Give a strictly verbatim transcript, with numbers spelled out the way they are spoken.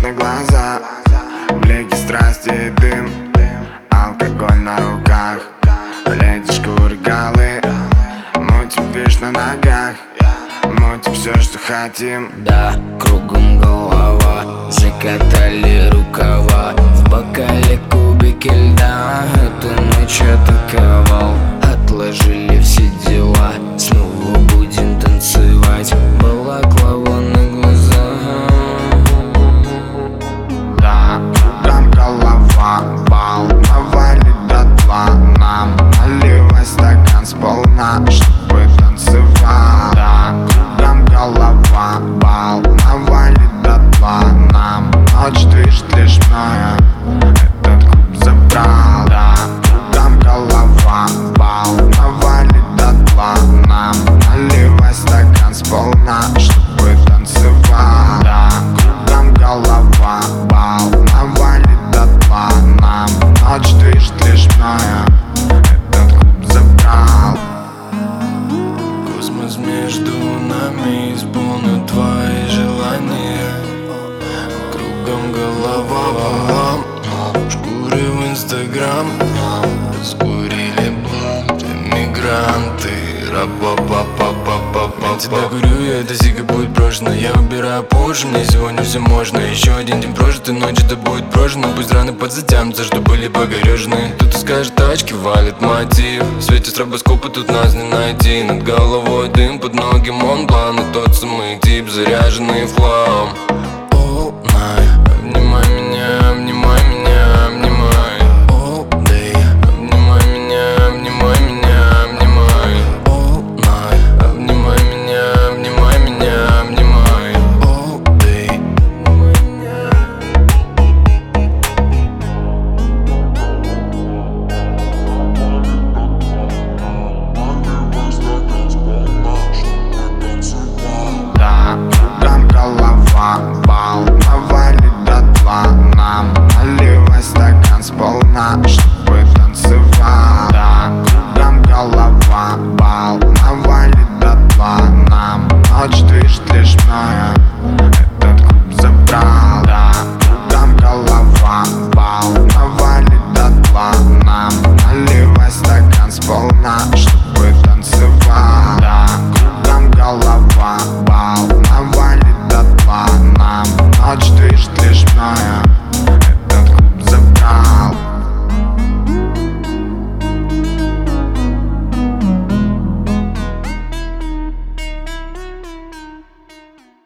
на глаза, блики страсти и дым, алкоголь на руках, леди шкуры голы, мутим движ на ногах, мутим все, что хотим. Да, кругом голова, закатали рукава, в бокале кубики льда, эту ночь атаковал. Отложили все дела, снова будем танцевать, балаклава на глаза. Да, кругом голова, бал навалит дотла, нам наливай стакан сполна, чтобы танцевал. Да, кругом голова, бал навалит дотла, нам ночь движет лишь мною, этот клуб забрал. Да, кругом голова, бал навалит дотла, нам наливай стакан сполна, чтобы танцевал. Да, кругом голова, бал навалит дотла, нам ночь движет лишь мною, этот клуб забрал. Космос между нами исполнит твои желания. Кругом голова, шкуры в инстаграм, раскурили блант, эмигранты, ра-па-па-па-па-па-па. Я тебя курю, и эта сига будет брошена. Я выбираю позже, мне сегодня все можно. Еще один день прожит, и ночь это будет прожена. Пусть раны подзатянутся, что были погорежены. Кто-то скажет, тачки валит мотив, в свете стробоскопа тут нас не найти. Над головой дым, под ноги Монблан, и тот самый тип, заряженный в хлам.